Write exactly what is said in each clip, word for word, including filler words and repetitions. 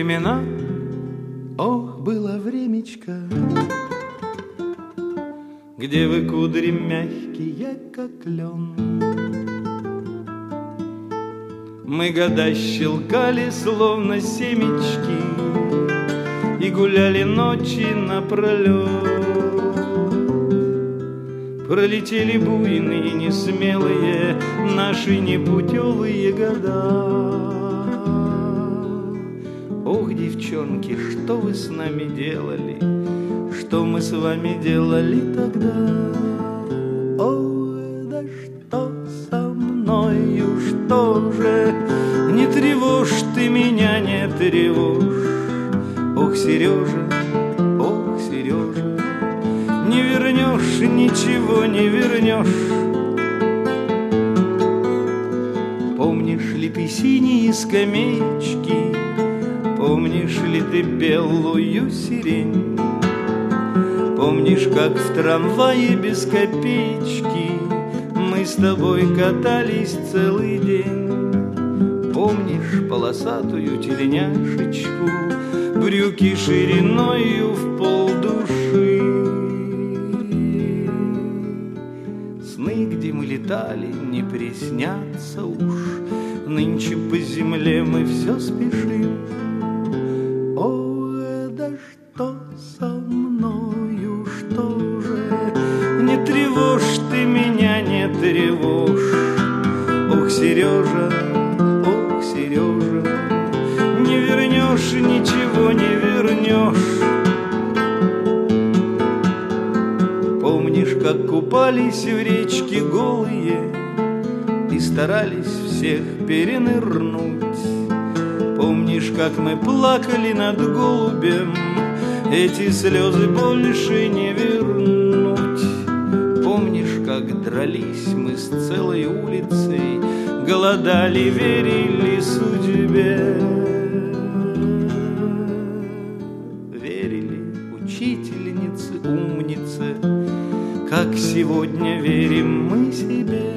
времена, ох, было времечко, где вы кудри мягкие, как лен. Мы года щелкали, словно семечки, и гуляли ночи напролет. Пролетели буйные, несмелые наши непутевые года. Ох, девчонки, что вы с нами делали, что мы с вами делали тогда? Ой, да что со мною, что же? Не тревожь ты меня, не тревожь. Ох, Сережа, ох, Сережа, не вернешь, ничего не вернешь. Помнишь ли ты синие скамеечки? Помнишь ли ты белую сирень? Помнишь, как в трамвае без копеечки мы с тобой катались целый день? Помнишь полосатую тельняшечку, брюки шириною в полдуши? Сны, где мы летали, не приснятся уж. Нынче по земле мы все спешим. Ой, да что со мною, что же? Не тревожь ты меня, не тревожь. Ох, Сережа, ох, Сережа, не вернешь, ничего не вернешь. Помнишь, как купались в речке голые и старались всех перенырнуть? Помнишь, как мы плакали над голубем, эти слезы больше не вернуть? Помнишь, как дрались мы с целой улицей, голодали, верили судьбе? Верили учительнице, умнице, как сегодня верим мы себе.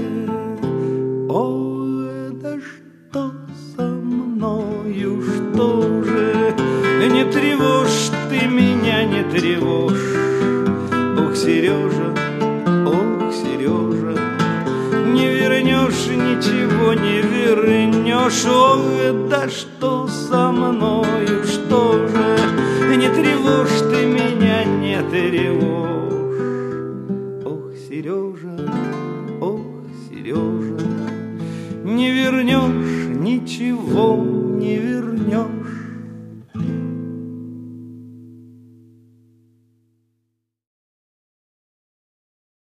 Ой, да что со мною, что же? Не тревожь ты меня, не тревожь. Ох, Сережа, ох, Сережа, не вернешь, ничего не вернешь. Ох, да что со мною, что же? Не тревожь ты меня, не тревожь. Ох, Сережа, ох, Сережа, не вернешь, ничего не вернешь.